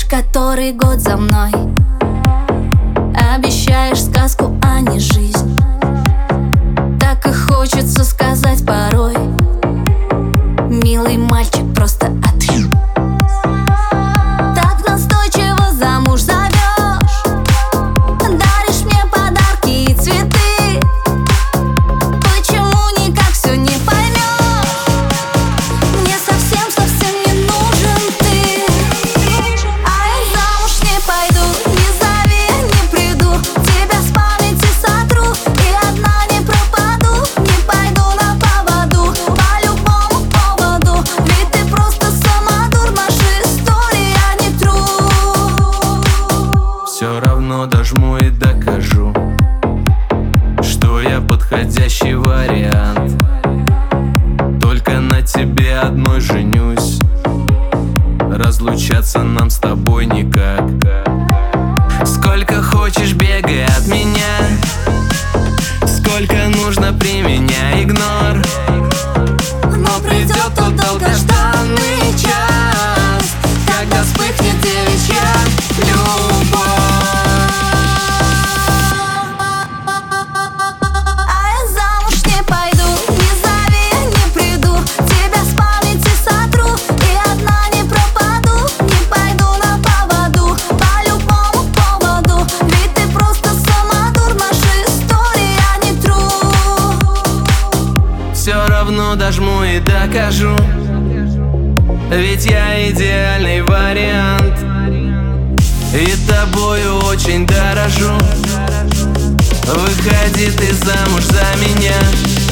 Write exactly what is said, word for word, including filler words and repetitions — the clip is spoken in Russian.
Идешь который год за мной, обещаешь сказку, а не жизнь. Так и хочется сказать порой: милый мальчик, просто отъем. Так настойчиво замуж зовешь, даришь мне подарки и цветы. Почему никак все не поймешь? Мне совсем-совсем не нужен ты. А я замуж не пойду, не зови, не приду, тебя с памяти сотру и одна не пропаду. Не пойду на поводу по любому поводу, ведь ты просто самодур, наши истории, а не true. Все равно дожму и докажу, что я подходящий вариант. Только на тебе одной женюсь, разлучаться нам с тобой никак. Сколько хочешь бегай от меня, сколько нужно при меня игнор. Но придет тот долгожданный час, когда вспыхнет девичья любовь. А я замуж не пойду, не зови, не приду, тебя с памяти сотру и одна не пропаду. Не пойду на поводу по любому поводу, ведь ты просто самодур, наши истории, а не true. Все равно дожму и докажу, ведь я идеальный вариант, и тобою очень дорожу. Выходи ты замуж за меня.